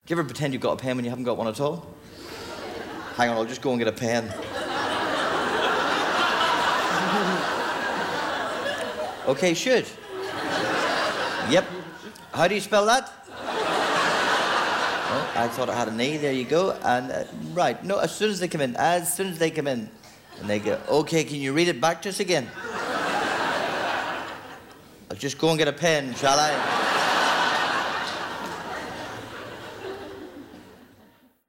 you ever pretend you've got a pen when you haven't got one at all? Hang on, I'll just go and get a pen. Okay, should. Yep. How do you spell that? Oh, I thought it had an E. There you go. And, right. No, as soon as they come in. As soon as they come in. And they go, okay, can you read it back to us again? I'll just go and get a pen, shall I?